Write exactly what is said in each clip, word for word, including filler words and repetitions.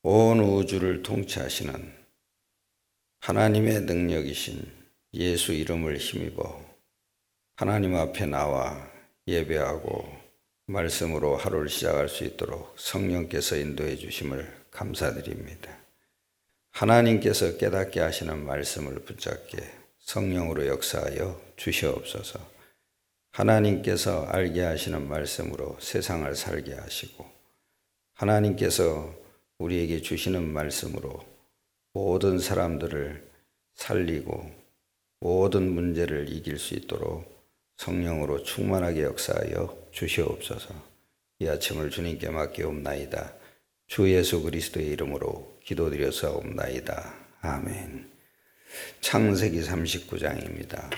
온 우주를 통치하시는 하나님의 능력이신 예수 이름을 힘입어 하나님 앞에 나와 예배하고 말씀으로 하루를 시작할 수 있도록 성령께서 인도해 주심을 감사드립니다. 하나님께서 깨닫게 하시는 말씀을 붙잡게 성령으로 역사하여 주시옵소서. 하나님께서 알게 하시는 말씀으로 세상을 살게 하시고 하나님께서 우리에게 주시는 말씀으로 모든 사람들을 살리고 모든 문제를 이길 수 있도록 성령으로 충만하게 역사하여 주시옵소서. 이 아침을 주님께 맡기옵나이다. 주 예수 그리스도의 이름으로 기도드려사옵나이다. 아멘. 창세기 삼십구 장입니다.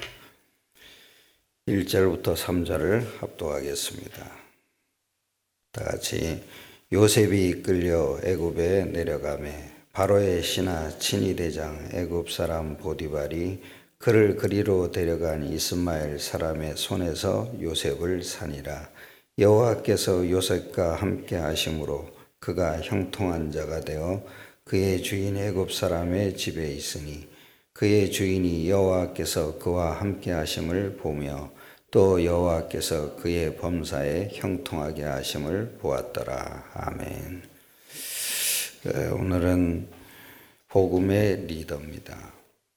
일 절부터 삼 절을 합독하겠습니다. 다 같이 요셉이 이끌려 애굽에 내려가매 바로의 신하 친위대장 애굽 사람 보디발이 그를 그리로 데려간 이스마엘 사람의 손에서 요셉을 산이라. 여호와께서 요셉과 함께 하심으로 그가 형통한 자가 되어 그의 주인 애굽 사람의 집에 있으니 그의 주인이 여호와께서 그와 함께 하심을 보며 또 여호와께서 그의 범사에 형통하게 하심을 보았더라. 아멘. 오늘은 복음의 리더입니다.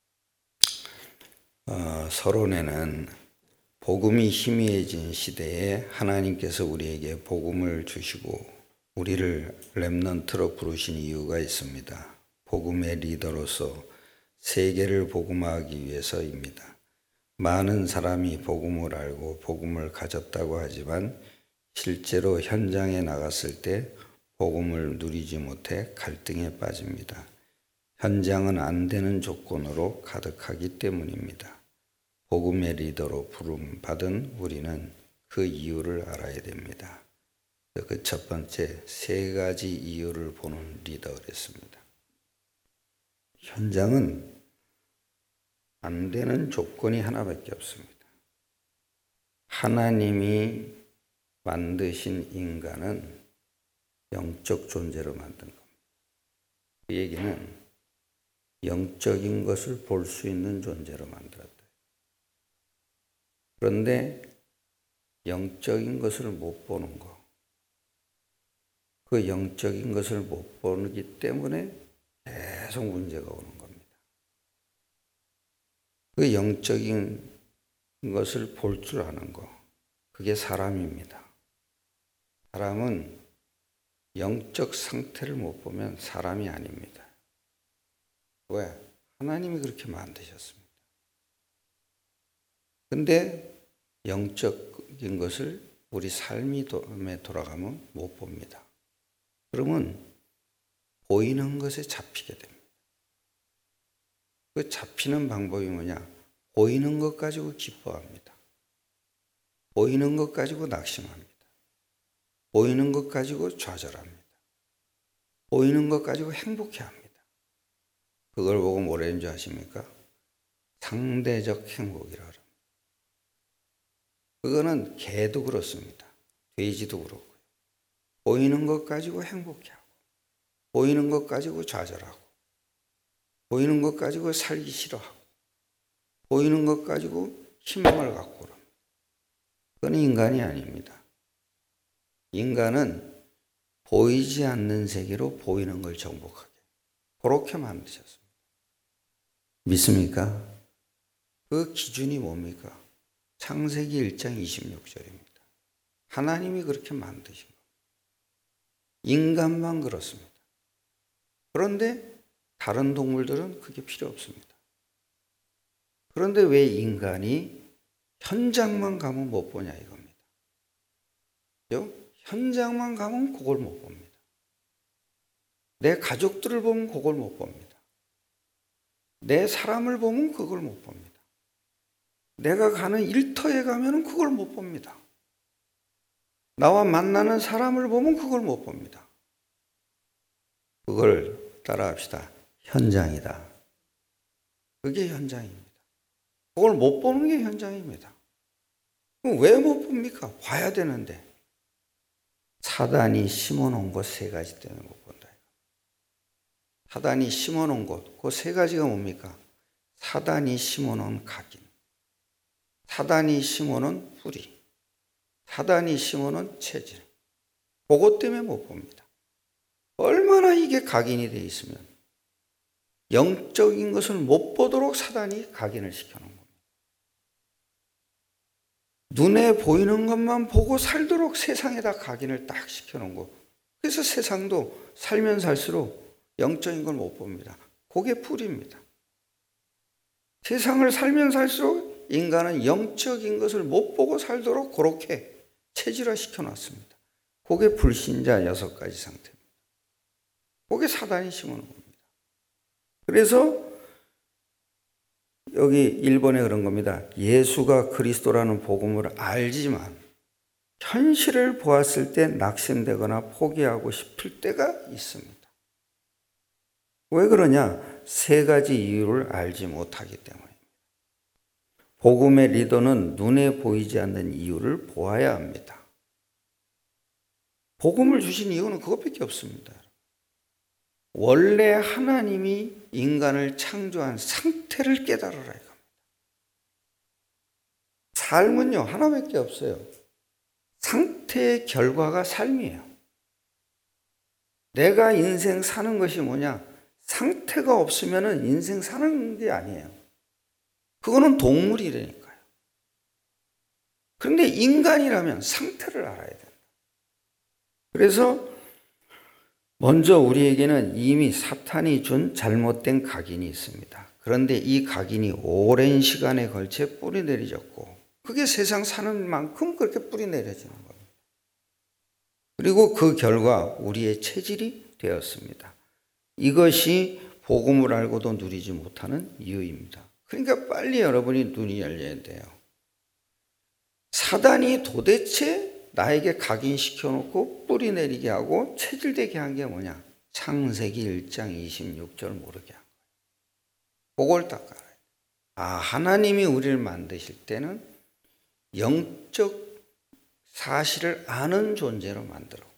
어, 서론에는 복음이 희미해진 시대에 하나님께서 우리에게 복음을 주시고 우리를 렘넌트로 부르신 이유가 있습니다. 복음의 리더로서 세계를 복음화하기 위해서입니다. 많은 사람이 복음을 알고 복음을 가졌다고 하지만 실제로 현장에 나갔을 때 복음을 누리지 못해 갈등에 빠집니다. 현장은 안 되는 조건으로 가득하기 때문입니다. 복음의 리더로 부름받은 우리는 그 이유를 알아야 됩니다. 그 첫 번째, 세 가지 이유를 보는 리더를 했습니다. 현장은 안 되는 조건이 하나밖에 없습니다. 하나님이 만드신 인간은 영적 존재로 만든 겁니다. 그 얘기는 영적인 것을 볼 수 있는 존재로 만들었다. 그런데 영적인 것을 못 보는 거, 그 영적인 것을 못 보기 때문에 계속 문제가 오는 겁니다. 그 영적인 것을 볼 줄 아는 거, 그게 사람입니다. 사람은 영적 상태를 못 보면 사람이 아닙니다. 왜? 하나님이 그렇게 만드셨습니다. 근데 영적인 것을 우리 삶이 돌아가면 못 봅니다. 그러면 보이는 것에 잡히게 됩니다. 그 잡히는 방법이 뭐냐? 보이는 것 가지고 기뻐합니다. 보이는 것 가지고 낙심합니다. 보이는 것 가지고 좌절합니다. 보이는 것 가지고 행복해합니다. 그걸 보고 뭐라는 줄 아십니까? 상대적 행복이라고 합니다. 그거는 개도 그렇습니다. 돼지도 그렇고요. 보이는 것 가지고 행복해하고 보이는 것 가지고 좌절하고 보이는 것 가지고 살기 싫어하고 보이는 것 가지고 희망을 갖고 그럽니다. 그건 인간이 아닙니다. 인간은 보이지 않는 세계로 보이는 걸 정복하게 그렇게 만드셨습니다. 믿습니까? 그 기준이 뭡니까? 창세기 일 장 이십육 절입니다. 하나님이 그렇게 만드신 겁니다. 인간만 그렇습니다. 그런데 다른 동물들은 그게 필요 없습니다. 그런데 왜 인간이 현장만 가면 못 보냐 이겁니다. 그죠? 현장만 가면 그걸 못 봅니다. 내 가족들을 보면 그걸 못 봅니다. 내 사람을 보면 그걸 못 봅니다. 내가 가는 일터에 가면 그걸 못 봅니다. 나와 만나는 사람을 보면 그걸 못 봅니다. 그걸 따라합시다. 현장이다. 그게 현장입니다. 그걸 못 보는 게 현장입니다. 그럼 왜 못 봅니까? 봐야 되는데. 사단이 심어놓은 것 세 가지 때문에 못 본다. 사단이 심어놓은 곳, 그 세 가지가 뭡니까? 사단이 심어놓은 각인, 사단이 심어놓은 뿌리, 사단이 심어놓은 체질. 그것 때문에 못 봅니다. 얼마나 이게 각인이 되어 있으면 영적인 것을 못 보도록 사단이 각인을 시켜놓은 겁니다. 눈에 보이는 것만 보고 살도록 세상에다 각인을 딱 시켜놓은 거. 그래서 세상도 살면 살수록 영적인 걸 못 봅니다. 그게 뿌리입니다. 세상을 살면 살수록 인간은 영적인 것을 못 보고 살도록 그렇게 체질화 시켜놨습니다. 그게 불신자 여섯 가지 상태입니다. 그게 사단이 심어놓은 겁니다. 그래서 여기 일 번에 그런 겁니다. 예수가 그리스도라는 복음을 알지만 현실을 보았을 때 낙심되거나 포기하고 싶을 때가 있습니다. 왜 그러냐? 세 가지 이유를 알지 못하기 때문입니다. 복음의 리더는 눈에 보이지 않는 이유를 보아야 합니다. 복음을 주신 이유는 그것밖에 없습니다. 원래 하나님이 인간을 창조한 상태를 깨달으라 이겁니다. 삶은요, 하나밖에 없어요. 상태의 결과가 삶이에요. 내가 인생 사는 것이 뭐냐? 상태가 없으면 인생 사는 게 아니에요. 그거는 동물이라니까요. 그런데 인간이라면 상태를 알아야 된다. 그래서 먼저 우리에게는 이미 사탄이 준 잘못된 각인이 있습니다. 그런데 이 각인이 오랜 시간에 걸쳐 뿌리 내리졌고 그게 세상 사는 만큼 그렇게 뿌리 내려지는 겁니다. 그리고 그 결과 우리의 체질이 되었습니다. 이것이 복음을 알고도 누리지 못하는 이유입니다. 그러니까 빨리 여러분이 눈이 열려야 돼요. 사단이 도대체 나에게 각인시켜놓고 뿌리 내리게 하고 체질되게 한 게 뭐냐? 창세기 일 장 이십육 절 모르게 한 거예요. 그걸 딱 알아요. 아, 하나님이 우리를 만드실 때는 영적 사실을 아는 존재로 만들었구나.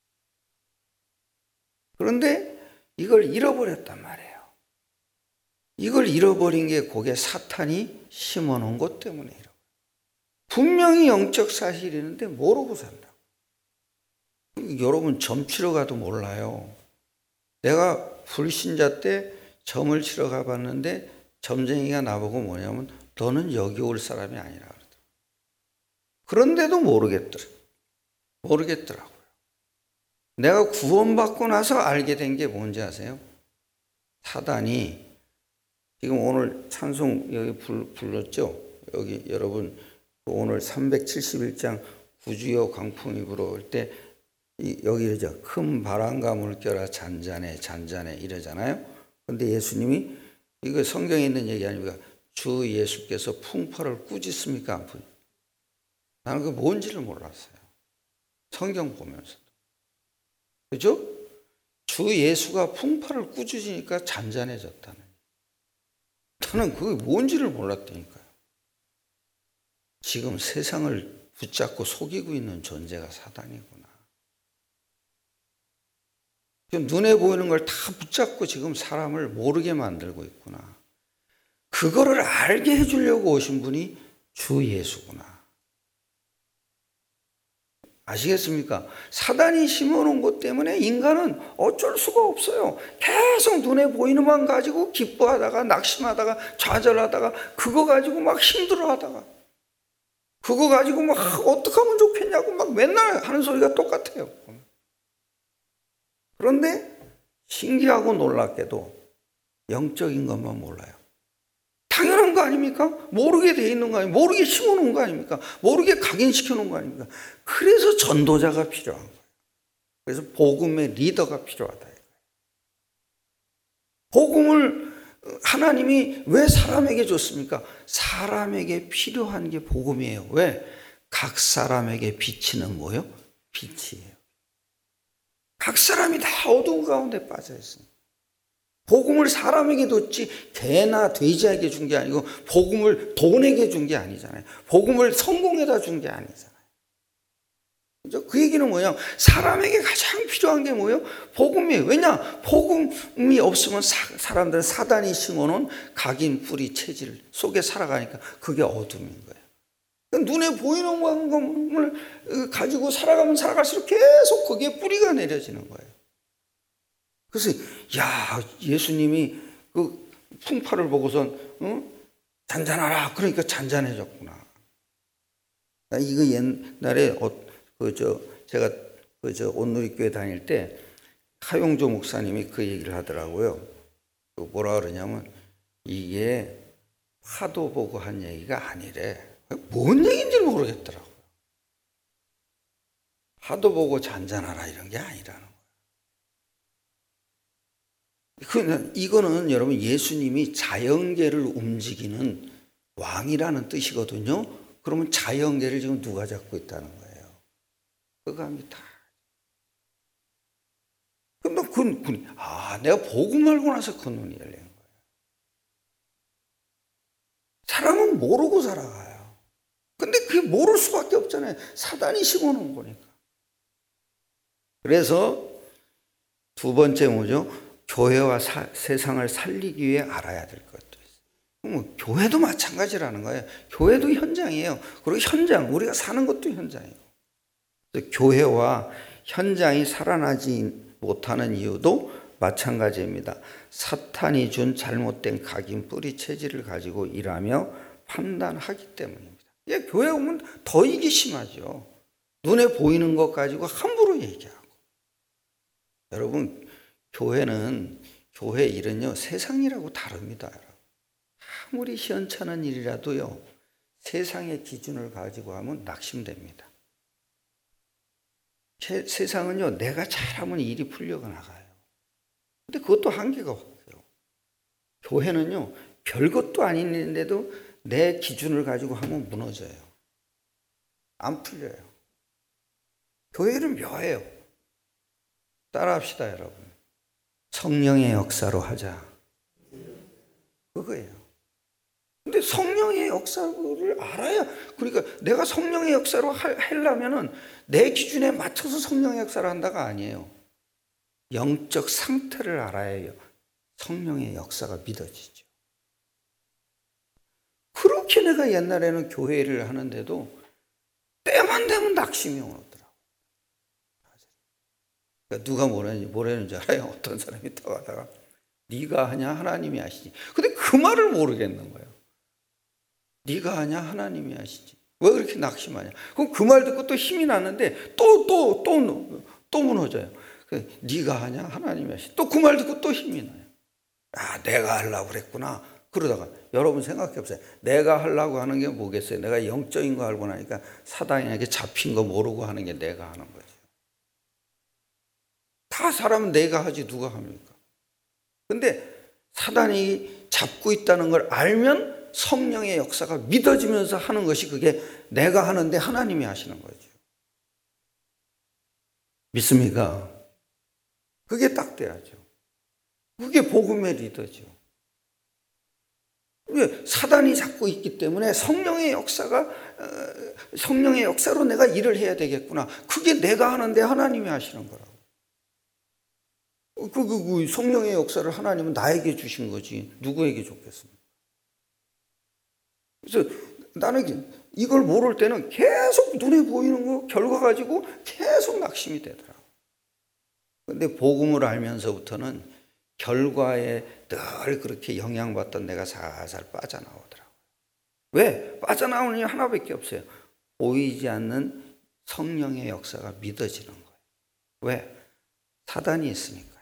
그런데 이걸 잃어버렸단 말이에요. 이걸 잃어버린 게 그게 사탄이 심어놓은 것 때문에 잃어버려요. 분명히 영적 사실이 있는데 모르고 산다고. 여러분 점 치러 가도 몰라요. 내가 불신자 때 점을 치러 가봤는데 점쟁이가 나보고 뭐냐면 너는 여기 올 사람이 아니라 그러더라고요. 그런데도 모르겠더라. 모르겠더라고요. 내가 구원받고 나서 알게 된 게 뭔지 아세요? 사단이 지금 오늘 찬송 여기 불렀죠? 여기 여러분 오늘 삼백칠십일 장 구주여 광풍이 불어올 때 여기 이러죠. 큰 바람과 물결아 잔잔해 잔잔해 이러잖아요. 그런데 예수님이 이거 성경에 있는 얘기 아닙니까? 주 예수께서 풍파를 꾸짖습니까? 안 꾸짖? 나는 그게 뭔지를 몰랐어요. 성경 보면서도. 그죠? 주 예수가 풍파를 꾸짖으니까 잔잔해졌다는. 저는 그게 뭔지를 몰랐다니까요. 지금 세상을 붙잡고 속이고 있는 존재가 사단이구나. 지금 눈에 보이는 걸 다 붙잡고 지금 사람을 모르게 만들고 있구나. 그거를 알게 해주려고 오신 분이 주 예수구나. 아시겠습니까? 사단이 심어놓은 것 때문에 인간은 어쩔 수가 없어요. 계속 눈에 보이는 것만 가지고 기뻐하다가 낙심하다가 좌절하다가 그거 가지고 막 힘들어하다가 그거 가지고 막 어떻게 하면 좋겠냐고 막 맨날 하는 소리가 똑같아요. 그런데 신기하고 놀랍게도 영적인 것만 몰라요. 당연한 거 아닙니까? 모르게 돼 있는 거 아닙니까? 모르게 심어놓은 거 아닙니까? 모르게 각인시켜 놓은 거 아닙니까? 그래서 전도자가 필요한 거예요. 그래서 복음의 리더가 필요하다. 복음을 하나님이 왜 사람에게 줬습니까? 사람에게 필요한 게 복음이에요. 왜? 각 사람에게 비치는 뭐요? 빛이에요. 각 사람이 다 어두운 가운데 빠져 있습니다. 복음을 사람에게 줬지 개나 돼지에게 준 게 아니고 복음을 돈에게 준 게 아니잖아요. 복음을 성공에다 준 게 아니잖아요. 그 얘기는 뭐냐? 사람에게 가장 필요한 게 뭐예요? 복음이에요. 왜냐? 복음이 없으면 사, 사람들은 사단이 심어놓은 각인 뿌리 체질 속에 살아가니까 그게 어둠인 거예요. 눈에 보이는 것을 가지고 살아가면 살아갈수록 계속 거기에 뿌리가 내려지는 거예요. 그래서 야, 예수님이 그 풍파를 보고선 어? 잔잔하라. 그러니까 잔잔해졌구나. 이거 옛날에 어, 그저 제가 그저 온누리교회 다닐 때 하용조 목사님이 그 얘기를 하더라고요. 그 뭐라 그러냐면 이게 파도 보고 한 얘기가 아니래. 뭔 얘기인지 모르겠더라고요. 파도 보고 잔잔하라 이런 게 아니라는 거예요. 그 이거는 여러분 예수님이 자연계를 움직이는 왕이라는 뜻이거든요. 그러면 자연계를 지금 누가 잡고 있다는 거예요? 그거 합니다. 근데 그, 그, 아, 내가 복음 알고 나서 그 눈이 열린 거예요. 사람은 모르고 살아가요. 근데 그게 모를 수밖에 없잖아요. 사단이 심어놓은 거니까. 그래서 두 번째 뭐죠? 교회와 사, 세상을 살리기 위해 알아야 될 것도 있어요. 뭐, 교회도 마찬가지라는 거예요. 교회도 현장이에요. 그리고 현장, 우리가 사는 것도 현장이에요. 교회와 현장이 살아나지 못하는 이유도 마찬가지입니다. 사탄이 준 잘못된 각인 뿌리 체질을 가지고 일하며 판단하기 때문입니다. 예, 교회 오면 더 이게 심하죠. 눈에 보이는 것 가지고 함부로 얘기하고. 여러분, 교회는 교회 일은요 세상이라고 다릅니다. 아무리 시원찮은 일이라도요 세상의 기준을 가지고 하면 낙심됩니다. 세상은요 내가 잘하면 일이 풀려가 나가요. 근데 그것도 한계가 없어요. 교회는요 별것도 아닌데도 내 기준을 가지고 하면 무너져요. 안 풀려요. 교회는 묘해요. 따라합시다 여러분. 성령의 역사로 하자. 그거예요. 근데 성령의 역사를 알아야, 그러니까 내가 성령의 역사로 하려면은 내 기준에 맞춰서 성령의 역사를 한다가 아니에요. 영적 상태를 알아야 성령의 역사가 믿어지죠. 그렇게 내가 옛날에는 교회를 하는데도 때만 되면 낙심이 오더라고요. 그러니까 누가 뭐라는지, 뭐라는 줄 알아요? 어떤 사람이 또 가다가 네가 하냐 하나님이 하시지. 근데 그 말을 모르겠는 거예요. 네가 하냐 하나님이 하시지. 왜 그렇게 낙심하냐. 그럼 그 말 듣고 또 힘이 나는데 또 또 또 또 무너져요. 네가 하냐 하나님이 하시지. 또 그 말 듣고 또 힘이 나요. 아, 내가 하려고 그랬구나. 그러다가 여러분 생각해 보세요. 내가 하려고 하는 게 뭐겠어요? 내가 영적인 거 알고 나니까 사단에게 잡힌 거 모르고 하는 게 내가 하는 거죠. 다 사람은 내가 하지 누가 합니까? 근데 사단이 잡고 있다는 걸 알면 성령의 역사가 믿어지면서 하는 것이 그게 내가 하는데 하나님이 하시는 거죠. 믿습니까? 그게 딱 돼야죠. 그게 복음의 리더죠. 사단이 잡고 있기 때문에 성령의 역사가 성령의 역사로 내가 일을 해야 되겠구나. 그게 내가 하는데 하나님이 하시는 거라고. 그, 그, 그 성령의 역사를 하나님은 나에게 주신 거지 누구에게 줬겠습니까? 그래서 나는 이걸 모를 때는 계속 눈에 보이는 거 결과 가지고 계속 낙심이 되더라고. 근데 복음을 알면서부터는 결과에 늘 그렇게 영향받던 내가 살살 빠져나오더라고. 왜? 빠져나오는 게 하나밖에 없어요. 보이지 않는 성령의 역사가 믿어지는 거예요. 왜? 사단이 있으니까요.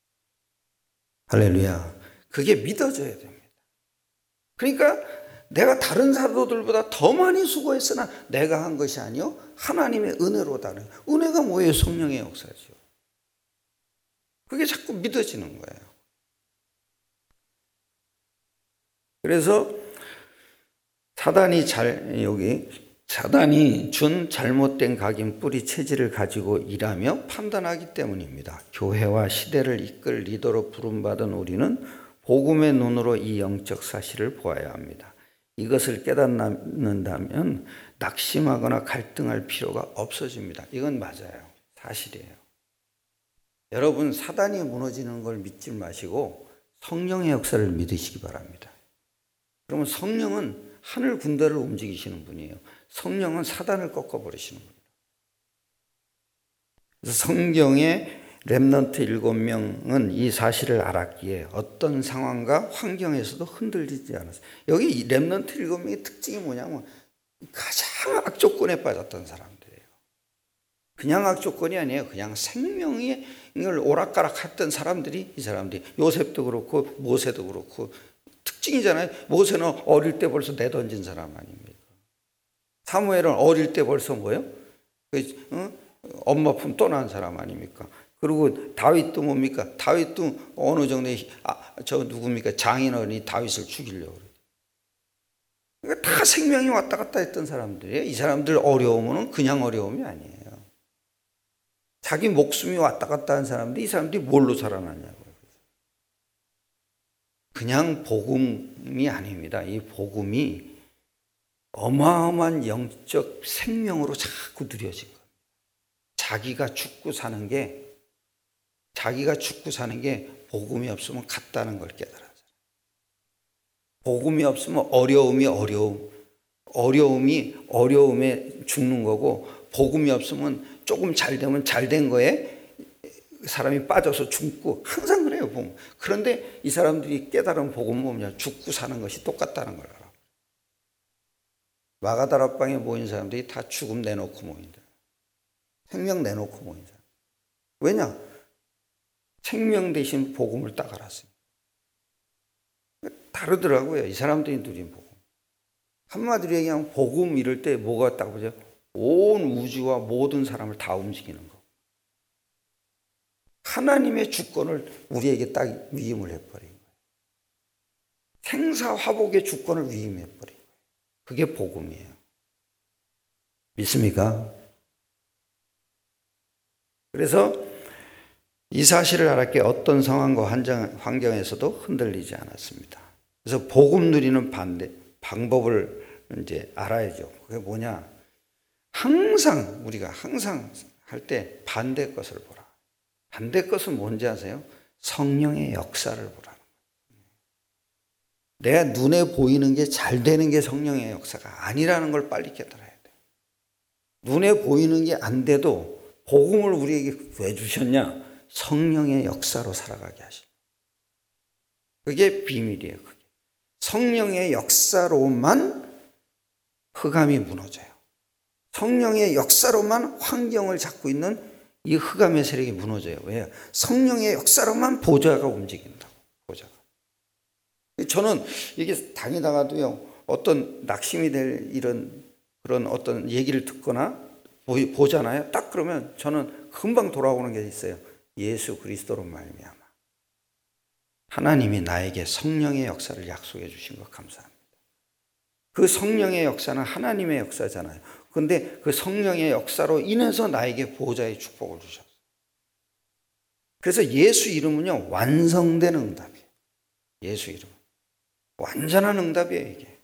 할렐루야. 그게 믿어져야 됩니다. 그러니까 내가 다른 사도들보다 더 많이 수고했으나 내가 한 것이 아니요 하나님의 은혜로다는. 은혜가 뭐예요? 성령의 역사죠. 그게 자꾸 믿어지는 거예요. 그래서 사단이 잘 여기 사단이 준 잘못된 각인 뿌리 체질을 가지고 일하며 판단하기 때문입니다. 교회와 시대를 이끌 리더로 부름받은 우리는 복음의 눈으로 이 영적 사실을 보아야 합니다. 이것을 깨닫는다면 낙심하거나 갈등할 필요가 없어집니다. 이건 맞아요. 사실이에요. 여러분, 사단이 무너지는 걸 믿지 마시고 성령의 역사를 믿으시기 바랍니다. 그러면 성령은 하늘 군대를 움직이시는 분이에요. 성령은 사단을 꺾어버리시는 분이에요. 그래서 성경의 렘넌트 일곱 명은 이 사실을 알았기에 어떤 상황과 환경에서도 흔들리지 않았어요. 여기 렘넌트 일곱 명의 특징이 뭐냐면 가장 악조건에 빠졌던 사람들이에요. 그냥 악조건이 아니에요. 그냥 생명을 오락가락 했던 사람들이 이 사람들이, 요셉도 그렇고 모세도 그렇고 특징이잖아요. 모세는 어릴 때 벌써 내던진 사람 아닙니까? 사무엘은 어릴 때 벌써 뭐예요? 어? 엄마 품 떠난 사람 아닙니까? 그리고 다윗도 뭡니까? 다윗도 어느 정도의 아, 저 누굽니까? 장인어른이 다윗을 죽이려고 그래요. 그러니까 다 생명이 왔다 갔다 했던 사람들이에요. 이 사람들 어려움은 그냥 어려움이 아니에요. 자기 목숨이 왔다 갔다 한 사람들이, 이 사람들이 뭘로 살아났냐고요. 그냥 복음이 아닙니다. 이 복음이 어마어마한 영적 생명으로 자꾸 누려진 거예요. 자기가 죽고 사는 게 자기가 죽고 사는 게 복음이 없으면 같다는 걸 깨달았어요. 복음이 없으면 어려움이 어려움, 어려움이 어려움에 죽는 거고, 복음이 없으면 조금 잘 되면 잘 된 거에 사람이 빠져서 죽고, 항상 그래요. 복음. 그런데 이 사람들이 깨달은 복음은 뭐냐? 죽고 사는 것이 똑같다는 걸 알아. 마가다락방에 모인 사람들이 다 죽음 내놓고 모인다. 생명 내놓고 모인 사람. 왜냐? 생명 대신 복음을 딱 알았어요. 다르더라고요. 이 사람들이 누린 복음. 한마디로 얘기하면 복음 이럴 때 뭐가 딱 보죠? 온 우주와 모든 사람을 다 움직이는 거. 하나님의 주권을 우리에게 딱 위임을 해버린 거예요. 생사화복의 주권을 위임해버린 거예요. 그게 복음이에요. 믿습니까? 그래서 이 사실을 알았기에 어떤 상황과 환경에서도 흔들리지 않았습니다. 그래서 복음 누리는 반대 방법을 이제 알아야죠. 그게 뭐냐? 항상 우리가 항상 할 때 반대 것을 보라. 반대 것은 뭔지 아세요? 성령의 역사를 보라는 거예요. 내가 눈에 보이는 게 잘 되는 게 성령의 역사가 아니라는 걸 빨리 깨달아야 돼요. 눈에 보이는 게 안 돼도 복음을 우리에게 왜 주셨냐? 성령의 역사로 살아가게 하시는. 그게 비밀이에요. 그게. 성령의 역사로만 흑암이 무너져요. 성령의 역사로만 환경을 잡고 있는 이 흑암의 세력이 무너져요. 왜요? 성령의 역사로만 보좌가 움직인다고. 보좌가. 저는 이게 다니다가도요, 어떤 낙심이 될 이런 그런 어떤 얘기를 듣거나 보잖아요. 딱 그러면 저는 금방 돌아오는 게 있어요. 예수 그리스도로 말미암아 하나님이 나에게 성령의 역사를 약속해 주신 것 감사합니다. 그 성령의 역사는 하나님의 역사잖아요. 그런데 그 성령의 역사로 인해서 나에게 보좌의 축복을 주셨어요. 그래서 예수 이름은요, 완성된 응답이에요. 예수 이름은 완전한 응답이에요, 이게.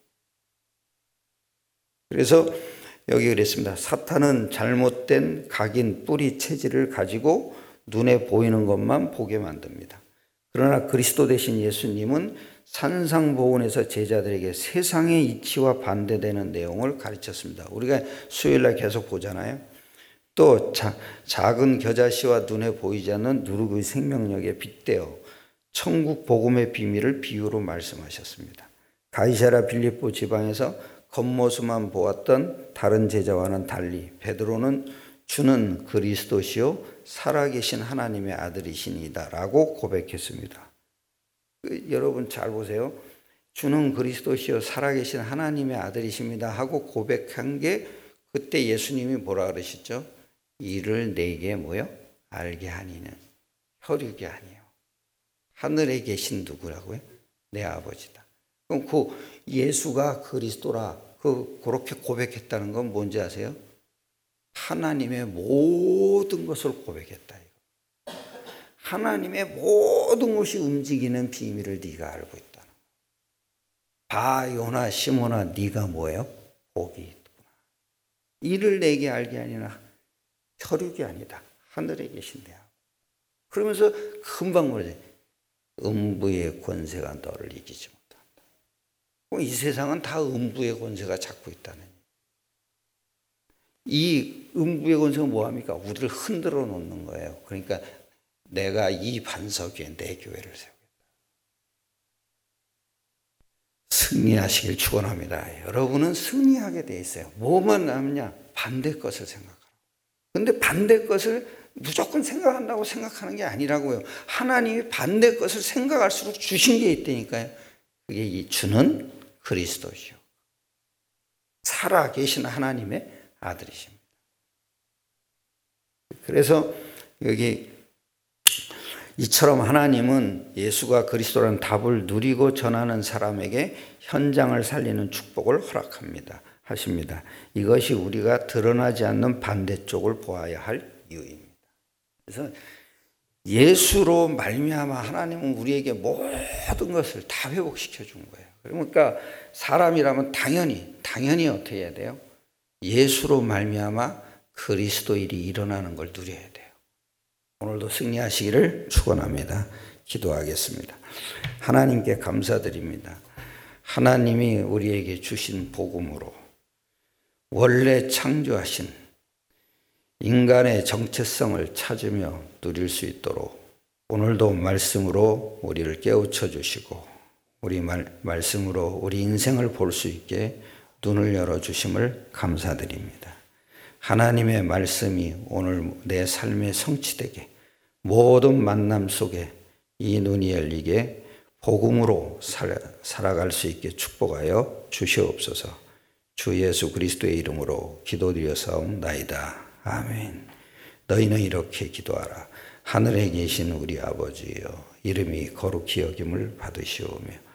그래서 여기 그랬습니다. 사탄은 잘못된 각인 뿌리 체질을 가지고 눈에 보이는 것만 보게 만듭니다. 그러나 그리스도 되신 예수님은 산상보훈에서 제자들에게 세상의 이치와 반대되는 내용을 가르쳤습니다. 우리가 수요일날 계속 보잖아요. 또 자, 작은 겨자씨와 눈에 보이지 않는 누룩의 생명력에 빗대어 천국 복음의 비밀을 비유로 말씀하셨습니다. 가이사랴 빌립보 지방에서 겉모습만 보았던 다른 제자와는 달리 베드로는 주는 그리스도시요 살아계신 하나님의 아들이시니이다 라고 고백했습니다. 여러분 잘 보세요. 주는 그리스도시요 살아계신 하나님의 아들이십니다 하고 고백한 게 그때 예수님이 뭐라 그러셨죠? 이를 내게 뭐요? 알게 하니는 혈육이 아니요 하늘에 계신 누구라고요? 내 아버지다. 그럼 그 예수가 그리스도라 그 그렇게 고백했다는 건 뭔지 아세요? 하나님의 모든 것을 고백했다. 이거. 하나님의 모든 것이 움직이는 비밀을 네가 알고 있다. 봐 요나 시몬아 네가 뭐예요? 복이 있구나. 이를 내게 알게 아니나 혈육이 아니다. 하늘에 계신대요. 그러면서 금방 뭐지? 음부의 권세가 너를 이기지 못한다. 이 세상은 다 음부의 권세가 잡고 있다는. 이 음부의 권세가 뭐합니까? 우리를 흔들어 놓는 거예요. 그러니까 내가 이 반석 위에 내 교회를 세우겠다. 승리하시길 축원합니다. 여러분은 승리하게 돼 있어요. 뭐만 남냐? 반대 것을 생각하라고. 근데 반대 것을 무조건 생각한다고 생각하는 게 아니라고요. 하나님이 반대 것을 생각할수록 주신 게 있다니까요. 그게 이 주는 그리스도시요. 살아 계신 하나님의 아들이십니다. 그래서 여기 이처럼 하나님은 예수가 그리스도라는 답을 누리고 전하는 사람에게 현장을 살리는 축복을 허락합니다. 하십니다. 이것이 우리가 드러나지 않는 반대쪽을 보아야 할 이유입니다. 그래서 예수로 말미암아 하나님은 우리에게 모든 것을 다 회복시켜 준 거예요. 그러니까 사람이라면 당연히 당연히 어떻게 해야 돼요? 예수로 말미암아 그리스도 일이 일어나는 걸 누려야 돼요. 오늘도 승리하시기를 축원합니다. 기도하겠습니다. 하나님께 감사드립니다. 하나님이 우리에게 주신 복음으로 원래 창조하신 인간의 정체성을 찾으며 누릴 수 있도록 오늘도 말씀으로 우리를 깨우쳐 주시고 우리 말, 말씀으로 우리 인생을 볼 수 있게 눈을 열어주심을 감사드립니다. 하나님의 말씀이 오늘 내 삶에 성취되게 모든 만남 속에 이 눈이 열리게 복음으로 살아, 살아갈 수 있게 축복하여 주시옵소서. 주 예수 그리스도의 이름으로 기도드려사옵나이다. 아멘. 너희는 이렇게 기도하라. 하늘에 계신 우리 아버지여 이름이 거룩히 여김을 받으시오며